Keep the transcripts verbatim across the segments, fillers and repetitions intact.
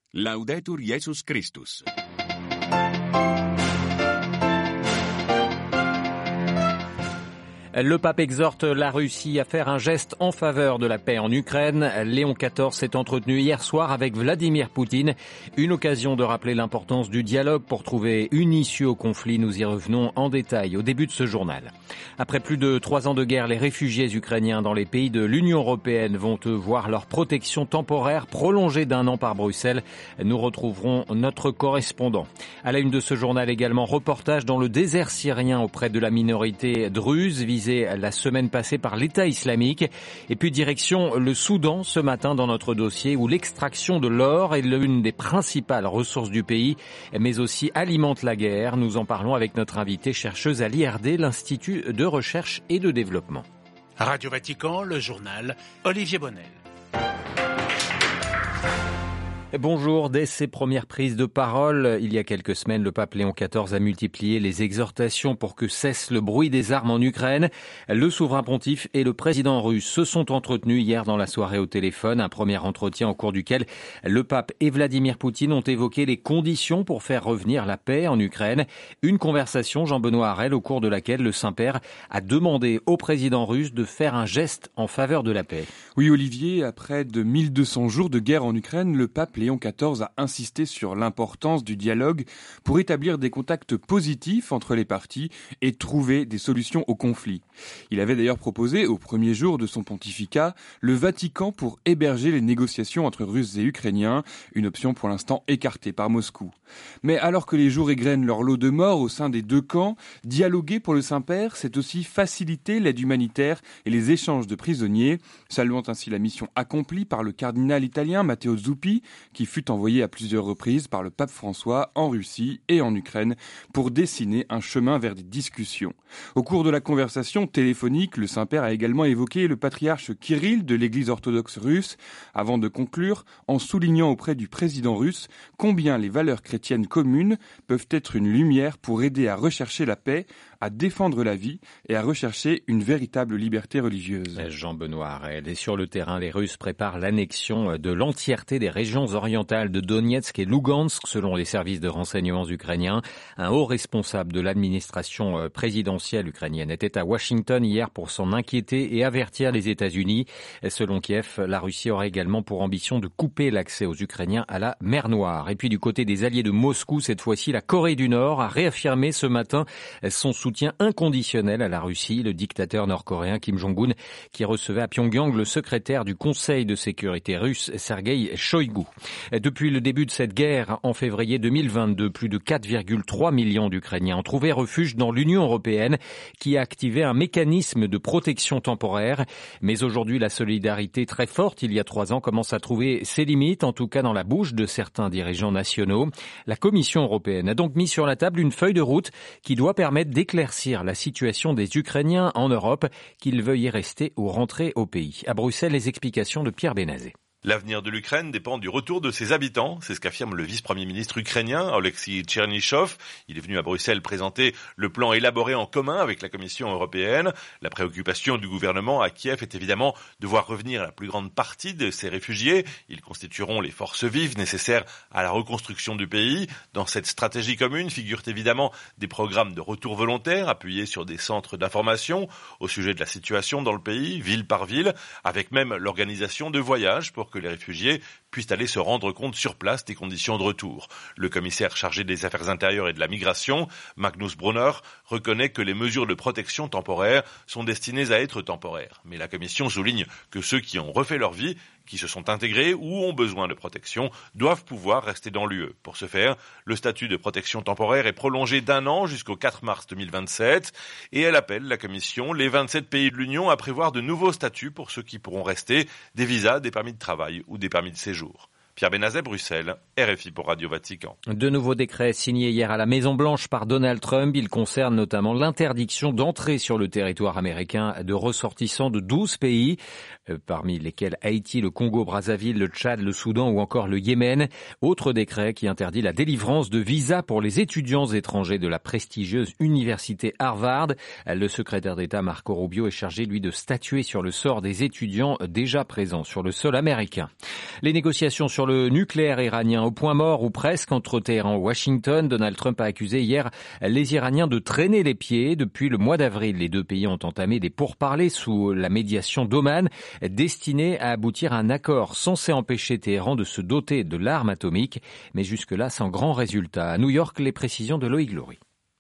Laudetur Jesus Christus. Le pape exhorte la Russie à faire un geste en faveur de la paix en Ukraine. Léon quatorze s'est entretenu hier soir avec Vladimir Poutine. Une occasion de rappeler l'importance du dialogue pour trouver une issue au conflit. Nous y revenons en détail au début de ce journal. Après plus de trois ans de guerre, les réfugiés ukrainiens dans les pays de l'Union européenne vont voir leur protection temporaire prolongée d'un an par Bruxelles. Nous retrouverons notre correspondant. À la une de ce journal également, reportage dans le désert syrien auprès de la minorité druze visée la semaine passée par l'État islamique. Et puis direction le Soudan ce matin dans notre dossier où l'extraction de l'or est l'une des principales ressources du pays, mais aussi alimente la guerre. Nous en parlons avec notre invitée chercheuse à l'I R D, l'Institut de recherche et de développement. Radio Vatican, le journal, Olivier Bonnel. Bonjour. Dès ses premières prises de parole, il y a quelques semaines, le pape Léon quatorze a multiplié les exhortations pour que cesse le bruit des armes en Ukraine. Le souverain pontife et le président russe se sont entretenus hier dans la soirée au téléphone. Un premier entretien au cours duquel le pape et Vladimir Poutine ont évoqué les conditions pour faire revenir la paix en Ukraine. Une conversation, Jean-Benoît Harel, au cours de laquelle le Saint-Père a demandé au président russe de faire un geste en faveur de la paix. Oui, Olivier, après de mille deux cents jours de guerre en Ukraine, le pape Léon quatorze a insisté sur l'importance du dialogue pour établir des contacts positifs entre les parties et trouver des solutions au conflit. Il avait d'ailleurs proposé, au premier jour de son pontificat, le Vatican pour héberger les négociations entre Russes et Ukrainiens, une option pour l'instant écartée par Moscou. Mais alors que les jours égrènent leur lot de morts au sein des deux camps, dialoguer pour le Saint-Père, c'est aussi faciliter l'aide humanitaire et les échanges de prisonniers, saluant ainsi la mission accomplie par le cardinal italien Matteo Zuppi, qui fut envoyé à plusieurs reprises par le pape François en Russie et en Ukraine pour dessiner un chemin vers des discussions. Au cours de la conversation téléphonique, le Saint-Père a également évoqué le patriarche Kirill de l'Église orthodoxe russe, avant de conclure en soulignant auprès du président russe combien les valeurs chrétiennes communes peuvent être une lumière pour aider à rechercher la paix, à défendre la vie et à rechercher une véritable liberté religieuse. Jean-Benoît Harel. Et sur le terrain, les Russes préparent l'annexion de l'entièreté des régions orientales de Donetsk et Lugansk, selon les services de renseignements ukrainiens. Un haut responsable de l'administration présidentielle ukrainienne était à Washington hier pour s'en inquiéter et avertir les États-Unis. Selon Kiev, la Russie aurait également pour ambition de couper l'accès aux Ukrainiens à la mer Noire. Et puis du côté des alliés de Moscou, cette fois-ci, la Corée du Nord a réaffirmé ce matin son soutien soutien inconditionnel à la Russie. Le dictateur nord-coréen Kim Jong-un qui recevait à Pyongyang le secrétaire du Conseil de sécurité russe, Sergueï Shoïgu. Depuis le début de cette guerre, en février deux mille vingt-deux, plus de quatre virgule trois millions d'Ukrainiens ont trouvé refuge dans l'Union européenne qui a activé un mécanisme de protection temporaire. Mais aujourd'hui, la solidarité très forte, il y a trois ans, commence à trouver ses limites, en tout cas dans la bouche de certains dirigeants nationaux. La Commission européenne a donc mis sur la table une feuille de route qui doit permettre d'éclaircir la situation des Ukrainiens en Europe, qu'ils veuillent y rester ou rentrer au pays. À Bruxelles, les explications de Pierre Benazé. L'avenir de l'Ukraine dépend du retour de ses habitants, c'est ce qu'affirme le vice-premier ministre ukrainien, Oleksiy Tchernyshov. Il est venu à Bruxelles présenter le plan élaboré en commun avec la Commission européenne. La préoccupation du gouvernement à Kiev est évidemment de voir revenir la plus grande partie de ces réfugiés. Ils constitueront les forces vives nécessaires à la reconstruction du pays. Dans cette stratégie commune figurent évidemment des programmes de retour volontaire appuyés sur des centres d'information au sujet de la situation dans le pays, ville par ville, avec même l'organisation de voyages pour que les réfugiés puissent aller se rendre compte sur place des conditions de retour. Le commissaire chargé des affaires intérieures et de la migration, Magnus Brunner, reconnaît que les mesures de protection temporaire sont destinées à être temporaires. Mais la Commission souligne que ceux qui ont refait leur vie, qui se sont intégrés ou ont besoin de protection, doivent pouvoir rester dans l'U E. Pour ce faire, le statut de protection temporaire est prolongé d'un an jusqu'au quatre mars deux mille vingt-sept et elle appelle la Commission, les vingt-sept pays de l'Union, à prévoir de nouveaux statuts pour ceux qui pourront rester, des visas, des permis de travail ou des permis de séjour. Pierre Benazet, Bruxelles, R F I pour Radio Vatican. De nouveaux décrets signés hier à la Maison-Blanche par Donald Trump. Ils concernent notamment l'interdiction d'entrer sur le territoire américain de ressortissants de douze pays, euh, parmi lesquels Haïti, le Congo-Brazzaville, le Tchad, le Soudan ou encore le Yémen. Autre décret qui interdit la délivrance de visas pour les étudiants étrangers de la prestigieuse université Harvard. Le secrétaire d'État Marco Rubio est chargé, lui, de statuer sur le sort des étudiants déjà présents sur le sol américain. Les négociations sur le le nucléaire iranien, au point mort ou presque entre Téhéran et Washington. Donald Trump a accusé hier les Iraniens de traîner les pieds. Depuis le mois d'avril, les deux pays ont entamé des pourparlers sous la médiation d'Oman, destinés à aboutir à un accord censé empêcher Téhéran de se doter de l'arme atomique, mais jusque-là sans grand résultat. À New York, les précisions de Loïc Glory.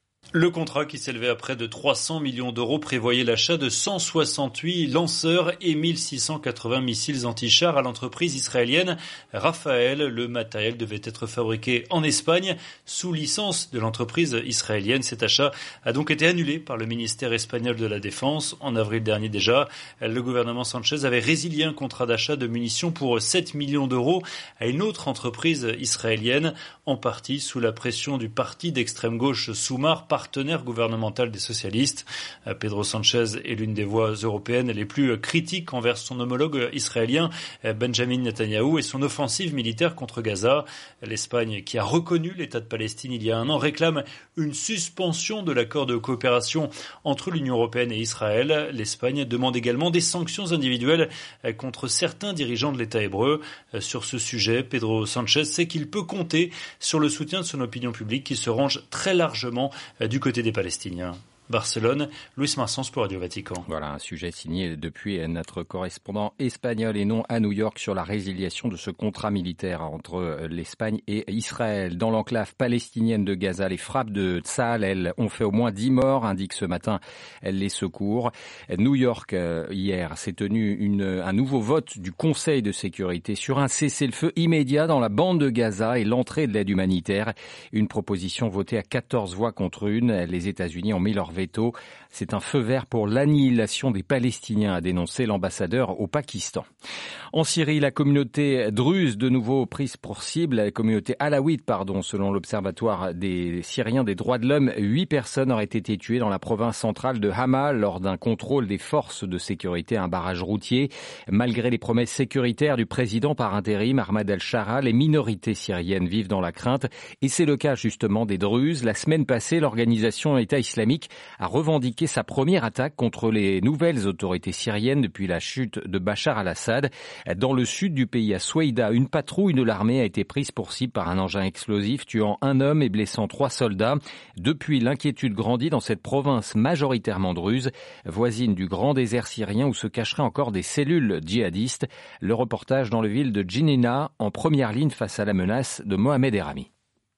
Le contrat, qui s'élevait à près de trois cents millions d'euros, prévoyait l'achat de cent soixante-huit lanceurs et mille six cent quatre-vingts missiles anti-chars à l'entreprise israélienne Rafael. Le matériel devait être fabriqué en Espagne sous licence de l'entreprise israélienne. Cet achat a donc été annulé par le ministère espagnol de la Défense. En avril dernier déjà, le gouvernement Sanchez avait résilié un contrat d'achat de munitions pour sept millions d'euros à une autre entreprise israélienne, en partie sous la pression du parti d'extrême gauche Soumar, partenaire gouvernemental des socialistes. Pedro Sanchez est l'une des voix européennes les plus critiques envers son homologue israélien Benjamin Netanyahou et son offensive militaire contre Gaza. L'Espagne, qui a reconnu l'État de Palestine il y a un an, réclame une suspension de l'accord de coopération entre l'Union européenne et Israël. L'Espagne demande également des sanctions individuelles contre certains dirigeants de l'État hébreu. Sur ce sujet, Pedro Sanchez sait qu'il peut compter sur le soutien de son opinion publique, qui se range très largement du côté des Palestiniens. Barcelone, Luis Marsens pour Radio Vatican. Voilà un sujet signé depuis notre correspondant espagnol et non à New York sur la résiliation de ce contrat militaire entre l'Espagne et Israël. Dans l'enclave palestinienne de Gaza, les frappes de Tsahal, elles, ont fait au moins dix morts, indiquent ce matin les secours. New York, hier, s'est tenu une, un nouveau vote du Conseil de sécurité sur un cessez-le-feu immédiat dans la bande de Gaza et l'entrée de l'aide humanitaire. Une proposition votée à quatorze voix contre une. Les États-Unis ont mis leur veto. C'est un feu vert pour l'annihilation des Palestiniens, a dénoncé l'ambassadeur au Pakistan. En Syrie, la communauté druze, de nouveau prise pour cible, la communauté alaouite, pardon, selon l'Observatoire des Syriens des droits de l'homme, huit personnes auraient été tuées dans la province centrale de Hama lors d'un contrôle des forces de sécurité à un barrage routier. Malgré les promesses sécuritaires du président par intérim, Ahmad al-Shara, les minorités syriennes vivent dans la crainte. Et c'est le cas justement des druzes. La semaine passée, l'organisation État islamique a revendiqué sa première attaque contre les nouvelles autorités syriennes depuis la chute de Bachar al-Assad. Dans le sud du pays, à Soueïda, une patrouille de l'armée a été prise pour cible par un engin explosif, tuant un homme et blessant trois soldats. Depuis, l'inquiétude grandit dans cette province majoritairement druze, voisine du grand désert syrien où se cacheraient encore des cellules djihadistes. Le reportage dans la ville de Djinina, en première ligne face à la menace de Mohamed Erami.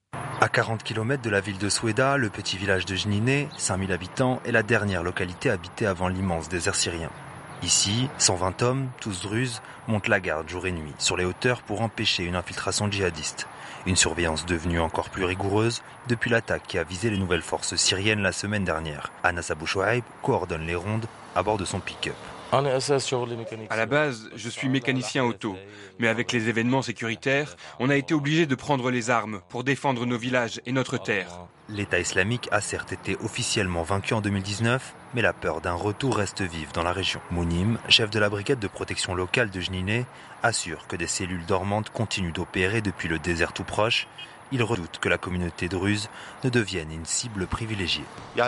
À quarante kilomètres de la ville de Soueïda, le petit village de Jniné, cinq mille habitants, est la dernière localité habitée avant l'immense désert syrien. Ici, cent vingt hommes, tous druzes, montent la garde jour et nuit sur les hauteurs pour empêcher une infiltration djihadiste. Une surveillance devenue encore plus rigoureuse depuis l'attaque qui a visé les nouvelles forces syriennes la semaine dernière. Anas Abou Chouaib coordonne les rondes à bord de son pick-up. À la base, je suis mécanicien auto, mais avec les événements sécuritaires, on a été obligé de prendre les armes pour défendre nos villages et notre terre. L'État islamique a certes été officiellement vaincu en deux mille dix-neuf, mais la peur d'un retour reste vive dans la région. Mounim, chef de la brigade de protection locale de Jniné, assure que des cellules dormantes continuent d'opérer depuis le désert tout proche. Il redoute que la communauté druze ne devienne une cible privilégiée.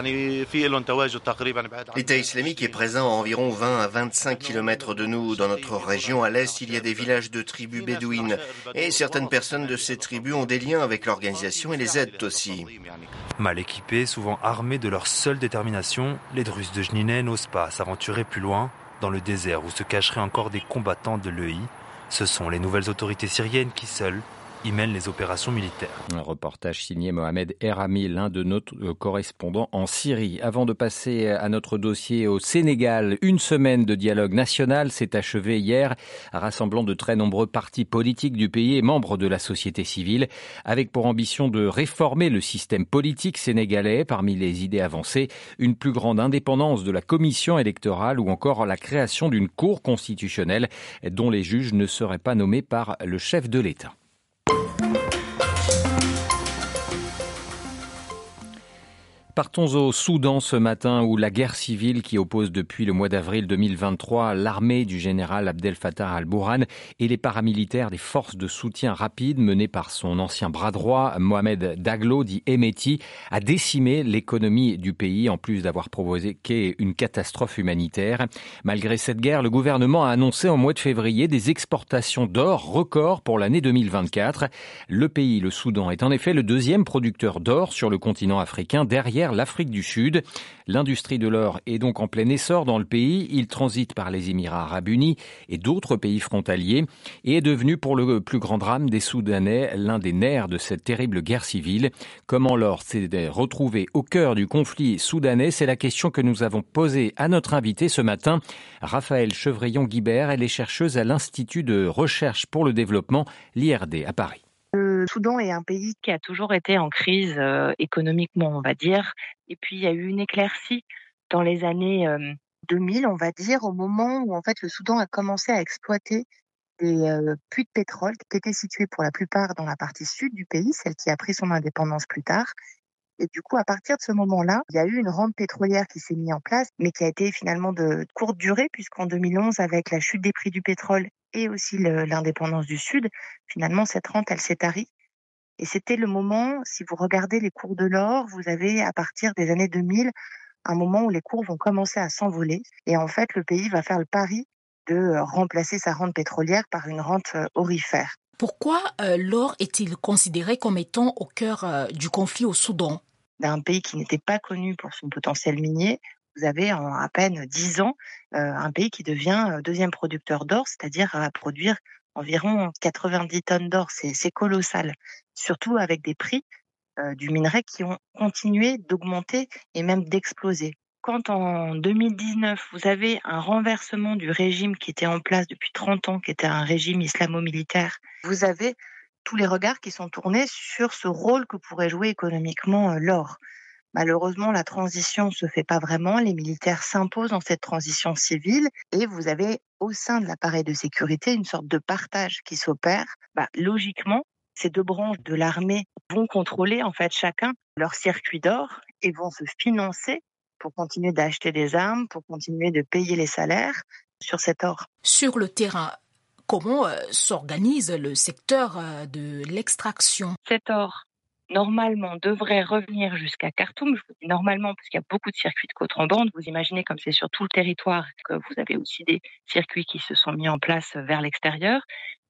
L'État islamique est présent à environ vingt à vingt-cinq kilomètres de nous. Dans notre région, à l'est, il y a des villages de tribus bédouines. Et certaines personnes de ces tribus ont des liens avec l'organisation et les aident aussi. Mal équipés, souvent armés de leur seule détermination, les Druzes de Jniné n'osent pas s'aventurer plus loin, dans le désert où se cacheraient encore des combattants de l'E I. Ce sont les nouvelles autorités syriennes qui, seules, y mènent les opérations militaires. Un reportage signé Mohamed Erami, l'un de nos correspondants en Syrie. Avant de passer à notre dossier au Sénégal, une semaine de dialogue national s'est achevée hier, rassemblant de très nombreux partis politiques du pays et membres de la société civile, avec pour ambition de réformer le système politique sénégalais. Parmi les idées avancées, une plus grande indépendance de la commission électorale ou encore la création d'une cour constitutionnelle dont les juges ne seraient pas nommés par le chef de l'État. Partons au Soudan ce matin où la guerre civile qui oppose depuis le mois d'avril deux mille vingt-trois l'armée du général Abdel Fattah al-Burhan et les paramilitaires des forces de soutien rapide menées par son ancien bras droit Mohamed Daglo dit Hemeti a décimé l'économie du pays en plus d'avoir provoqué une catastrophe humanitaire. Malgré cette guerre, le gouvernement a annoncé en mois de février des exportations d'or records pour l'année deux mille vingt-quatre. Le pays, le Soudan, est en effet le deuxième producteur d'or sur le continent africain derrière l'Afrique du Sud. L'industrie de l'or est donc en plein essor dans le pays. Il transite par les Émirats arabes unis et d'autres pays frontaliers et est devenu pour le plus grand drame des Soudanais l'un des nerfs de cette terrible guerre civile. Comment l'or s'est retrouvé au cœur du conflit soudanais? C'est la question que nous avons posée à notre invité ce matin, Raphaëlle Chevrillon-Guibert. Elle est chercheuse à l'Institut de recherche pour le développement, l'I R D, à Paris. Le Soudan est un pays qui a toujours été en crise euh, économiquement, on va dire. Et puis, il y a eu une éclaircie dans les années euh, deux mille, on va dire, au moment où en fait le Soudan a commencé à exploiter des euh, puits de pétrole qui étaient situés pour la plupart dans la partie sud du pays, celle qui a pris son indépendance plus tard. Et du coup, à partir de ce moment-là, il y a eu une rente pétrolière qui s'est mise en place, mais qui a été finalement de courte durée, puisqu'en deux mille onze, avec la chute des prix du pétrole et aussi le, l'indépendance du Sud, finalement, cette rente, elle s'est tarie. Et c'était le moment, si vous regardez les cours de l'or, vous avez, à partir des années deux mille, un moment où les cours vont commencer à s'envoler. Et en fait, le pays va faire le pari de remplacer sa rente pétrolière par une rente aurifère. Pourquoi euh, l'or est-il considéré comme étant au cœur euh, du conflit au Soudan? D'un pays qui n'était pas connu pour son potentiel minier, vous avez en à peine dix ans euh, un pays qui devient deuxième producteur d'or, c'est-à-dire à produire environ quatre-vingt-dix tonnes d'or. C'est, c'est colossal, surtout avec des prix euh, du minerai qui ont continué d'augmenter et même d'exploser. Quand en deux mille dix-neuf, vous avez un renversement du régime qui était en place depuis trente ans, qui était un régime islamo-militaire, vous avez tous les regards qui sont tournés sur ce rôle que pourrait jouer économiquement l'or. Malheureusement, la transition se fait pas vraiment. Les militaires s'imposent dans cette transition civile et vous avez au sein de l'appareil de sécurité une sorte de partage qui s'opère. Bah, logiquement, ces deux branches de l'armée vont contrôler en fait chacun leur circuit d'or et vont se financer pour continuer d'acheter des armes, pour continuer de payer les salaires sur cet or. Sur le terrain, comment euh, s'organise le secteur euh, de l'extraction? Cet or, normalement, devrait revenir jusqu'à Khartoum. Je vous dis normalement parce qu'il y a beaucoup de circuits de contrebande. Vous imaginez comme c'est sur tout le territoire que vous avez aussi des circuits qui se sont mis en place vers l'extérieur.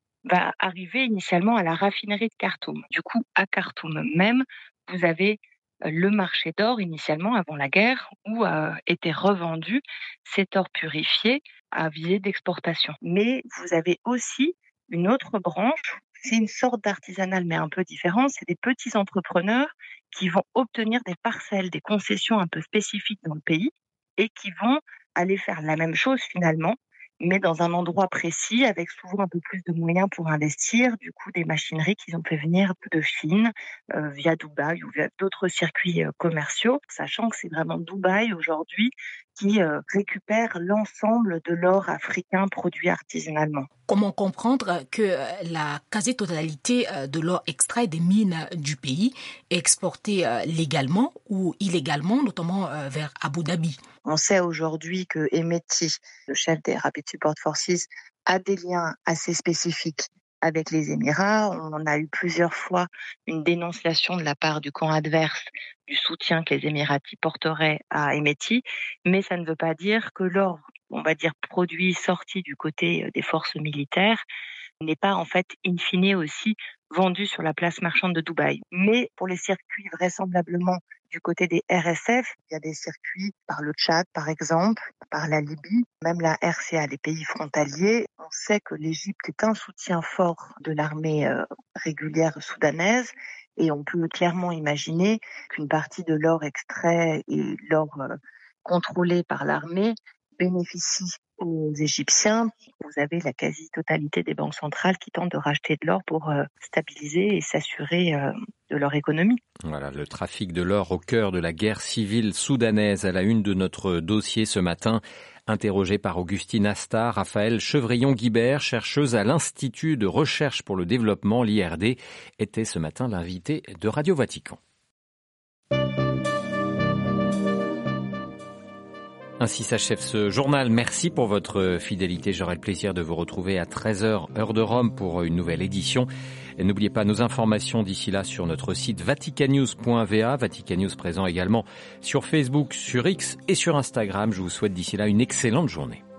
Va arriver initialement à la raffinerie de Khartoum. Du coup, à Khartoum même, vous avez le marché d'or initialement avant la guerre où euh, était revendu cet or purifié à visée d'exportation. Mais vous avez aussi une autre branche, c'est une sorte d'artisanal mais un peu différent, c'est des petits entrepreneurs qui vont obtenir des parcelles, des concessions un peu spécifiques dans le pays et qui vont aller faire la même chose finalement, mais dans un endroit précis, avec souvent un peu plus de moyens pour investir, du coup des machineries qu'ils ont fait venir de Chine, euh, via Dubaï ou via d'autres circuits euh, commerciaux, sachant que c'est vraiment Dubaï aujourd'hui qui euh, récupère l'ensemble de l'or africain produit artisanalement. Comment comprendre que la quasi-totalité de l'or extrait des mines du pays est exportée légalement ou illégalement, notamment vers Abu Dhabi? On sait aujourd'hui que Hemeti, le chef des Rapid Support Forces, a des liens assez spécifiques avec les Émirats. On a eu plusieurs fois une dénonciation de la part du camp adverse du soutien que les Émiratis porteraient à Hemeti, mais ça ne veut pas dire que l'or, on va dire, produit sorti du côté des forces militaires, n'est pas en fait in fine aussi vendu sur la place marchande de Dubaï. Mais pour les circuits vraisemblablement du côté des R S F, il y a des circuits par le Tchad par exemple, par la Libye, même la R C A, les pays frontaliers. On sait que l'Égypte est un soutien fort de l'armée euh, régulière soudanaise et on peut clairement imaginer qu'une partie de l'or extrait et l'or euh, contrôlé par l'armée bénéficie aux Égyptiens. Vous avez la quasi-totalité des banques centrales qui tentent de racheter de l'or pour euh, stabiliser et s'assurer euh, de leur économie. Voilà, le trafic de l'or au cœur de la guerre civile soudanaise à la une de notre dossier ce matin. Interrogée par Augustine Astar, Raphaëlle Chevrillon-Guibert, chercheuse à l'Institut de recherche pour le développement, l'I R D, était ce matin l'invitée de Radio Vatican. Ainsi s'achève ce journal. Merci pour votre fidélité. J'aurai le plaisir de vous retrouver à treize heures, heure de Rome, pour une nouvelle édition. Et n'oubliez pas nos informations d'ici là sur notre site vaticannews point v a. Vatican News présent également sur Facebook, sur X et sur Instagram. Je vous souhaite d'ici là une excellente journée.